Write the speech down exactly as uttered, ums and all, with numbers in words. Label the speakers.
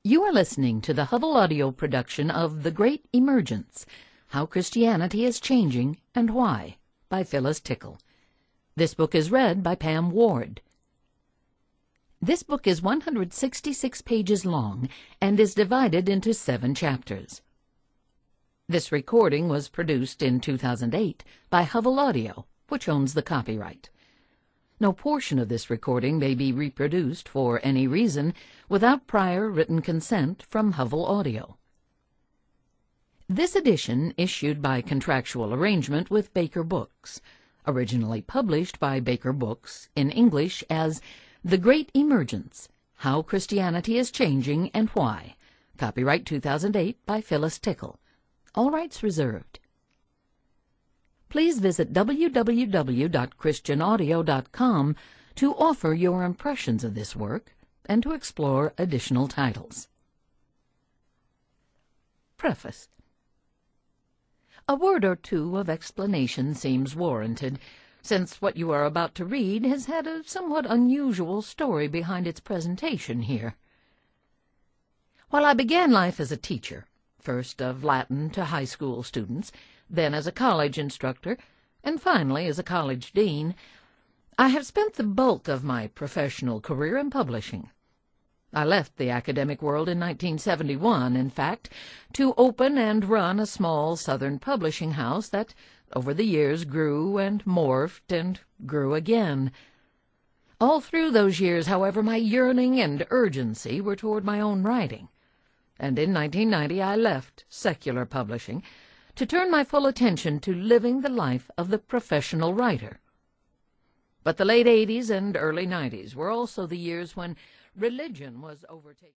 Speaker 1: You are listening to the Hubble audio production of The Great Emergence, How Christianity is Changing and Why, by Phyllis Tickle. This book is read by Pam Ward. This book is one hundred sixty-six pages long and is divided into seven chapters. This recording was produced in two thousand eight by Hubble Audio, which owns the copyright. No portion of this recording may be reproduced for any reason without prior written consent from Hubble Audio. This edition issued by contractual arrangement with Baker Books, originally published by Baker Books in English as The Great Emergence, How Christianity is Changing and Why, copyright two thousand eight by Phyllis Tickle. All rights reserved. Please visit w w w dot christian audio dot com to offer your impressions of this work and to explore additional titles. Preface. A word or two of explanation seems warranted, since what you are about to read has had a somewhat unusual story behind its presentation here. While I began life as a teacher, first of Latin to high school students, then as a college instructor, and finally as a college dean, I have spent the bulk of my professional career in publishing. I left the academic world in nineteen seventy-one, in fact, to open and run a small southern publishing house that, over the years, grew and morphed and grew again. All through those years, however, my yearning and urgency were toward my own writing, and in nineteen ninety I left secular publishing to turn my full attention to living the life of the professional writer. But the late eighties and early nineties were also the years when religion was overtaking